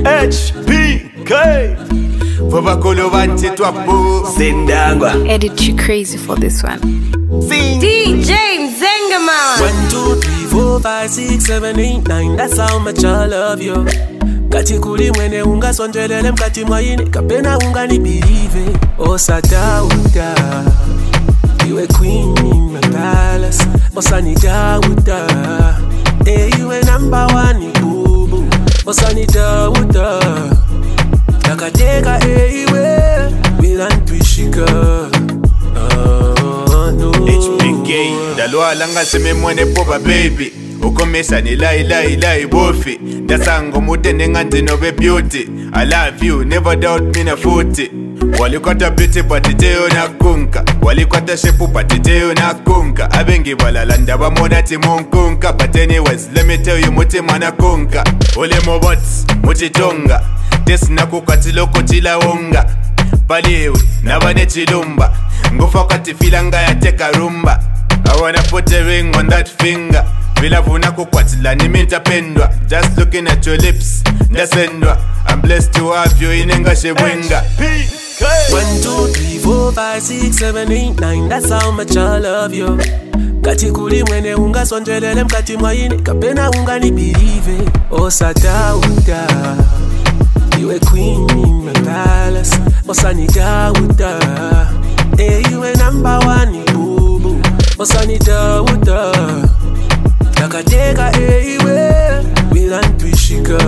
HPK Vobakolo vanti twapo Zendangwa Edit you crazy for this one. Sing DJ Zengaman 1, 2, 3, 4, 5, 6, 7, 8, 9 That's how much I love you. Kati kuli mwene unga sonjelele mkati mwaine kapena unga ni believe. Osata uta iwe queen in my palace. Osanita uta iwe number one bubu. Osanita uta nakateka iwe Milan Twishika. No. HPK Dalwa langa seme mwene poba baby Ukomesa ni lai bofi Dasango mute nenganti nobe beauty I love you, never doubt me na 40 Walikwata beauty patiteo na kunka Walikwata shepu patiteo na kunka Abengi walalanda wamona timonkunka But anyways, let me tell you muti mana kunka Ole mo bots, muti tonga Tes na kukatilo kutila wonga Baliwe, nabane chilumba Ngufa kati filanga ya teka rumba I wanna put a ring on that finger Vilavuna kukwatila niminta pendwa Just looking at your lips, ndasendwa I'm blessed to have you inenga shewinga 1, 2, 3, 4, 5, 6, 7, 8, 9 That's how much I love you. Kati kuli mwene unga sonjelele mkati mwaine kapena unga ni believe. Osata uta iwe queen in my palace. Osanita uta iwe number one bubu. Osanita uta nakateka iwe Milan Twishika.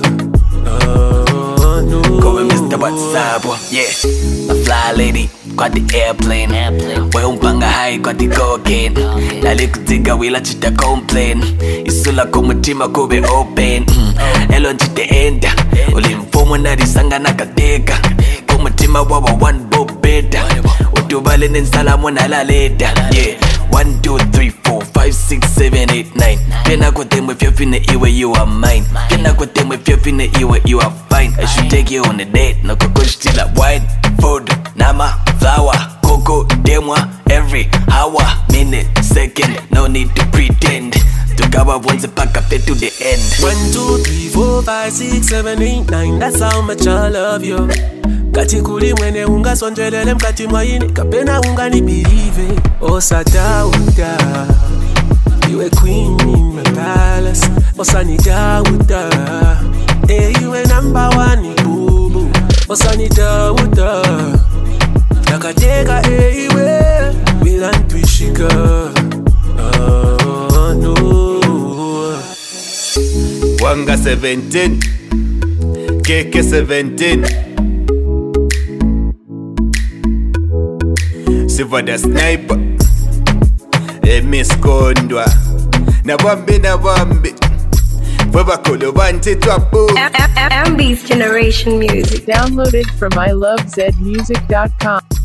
No. Call me Mr. WhatsApp, yeah. A fly lady, got the airplane. We umpanga high, got the cocaine. Dali kuziga wila chita complain. Isula kumutima kube open. Elo njite enda. Ulimfumu narisanga nakateka. Kumutima wawa one bob beta. Utubale nensalamu nalaleta. Yeah. 1, 2, 3, 4, 5, 6, 7, 8, 9 Kena kote if you're finna iwe you are mine. Kena kote if you're finna iwe you are fine. I should take you on a date. No kukush till a wine. Food, nama, flower, cocoa, demwa. Every hour, minute, second. No need to pretend. To cover once pack up to the end. 1, 2, 3, 4, 5, 6, 7, 8, 9 That's how much I love you. Kati kuli mwene unga sonjelele mkati mwaine kapena unga ni believe. Osata uta iwe queen in my palace. Osanita uta iwe number one bubu. Osanita uta nakateka iwe Milan Twishika. No. Wanga 17 KK 17 Siva the sniper Miss Kondwa Na bambi Vobakolo vanti twapo MB's Generation Music. Downloaded from ilovezmusic.com.